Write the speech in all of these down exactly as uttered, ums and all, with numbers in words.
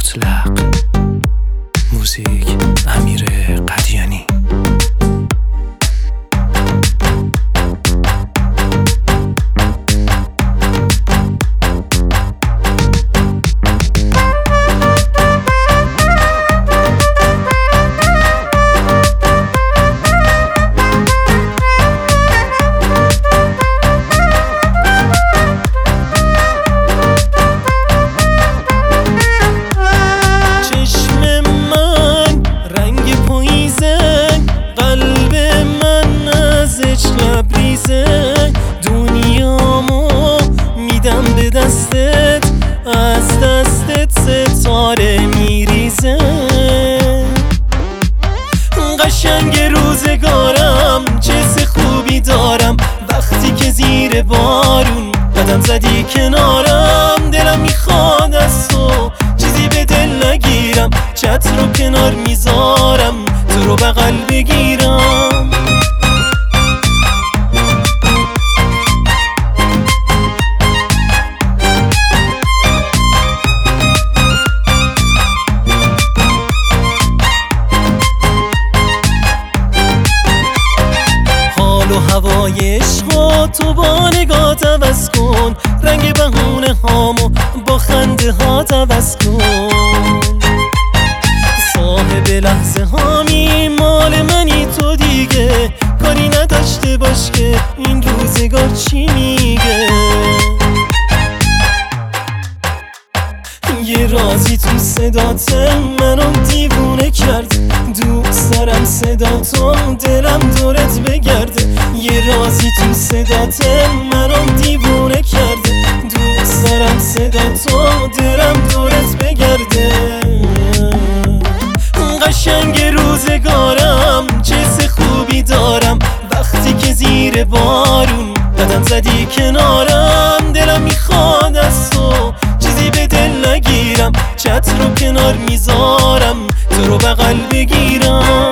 مطلق. موزیک امیر قدیانی. دنیامو میدم به دستت، از دستت ستاره میریزه. قشنگ روزگارم، چه سه خوبی دارم وقتی که زیر بارون قدم زدی کنارم. دلم میخواد از تو چیزی به دل نگیرم، چت رو کنار میذارم تو رو بغل بگیرم. و هوای عشقا تو با نگاه عوض کن، رنگ بهونه هامو با خنده ها عوض کن. صاحب لحظه هامی، مال منی تو دیگه، کاری نداشته باش که این روزگار چی میگه. یه رازی تو صدات منو دیوونه کرد، دوست دارم صداتو دلم دورت بگرده. یه رازی تو صدات منو دیوونه کرد، دوست دارم صداتو دلم دورت بگرده. قشنگ روزگارم، چه سه خوبی دارم وقتی که زیر بارون قدم زدی کنارم. دلم میخواد از تو چیزی به دل نگیرم، چت رو کنار میذارم تو رو بغل بگیرم.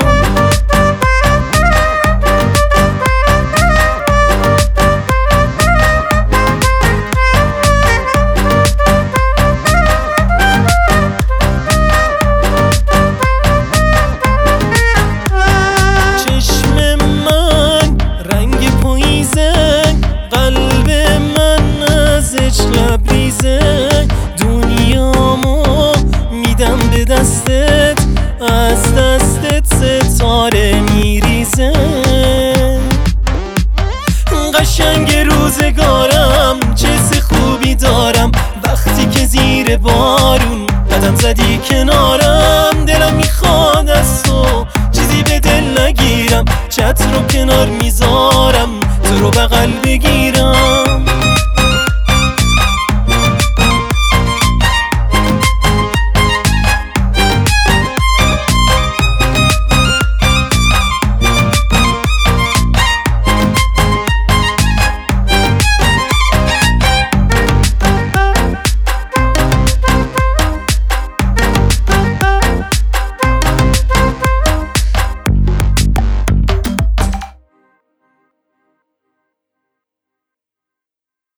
چشم من رنگ پاییزه، قلب من از عشق لبریزه. دنیامو میدم به دستت، از دستت ستاره میریزه. قشنگ روزگارم، چه سه خوبی دارم وقتی که زیر بارون قدم زدی کنارم. دلم میخواد از تو چیزی به دل نگیرم، چت رو کنار میذارم تو رو بغل بگیرم.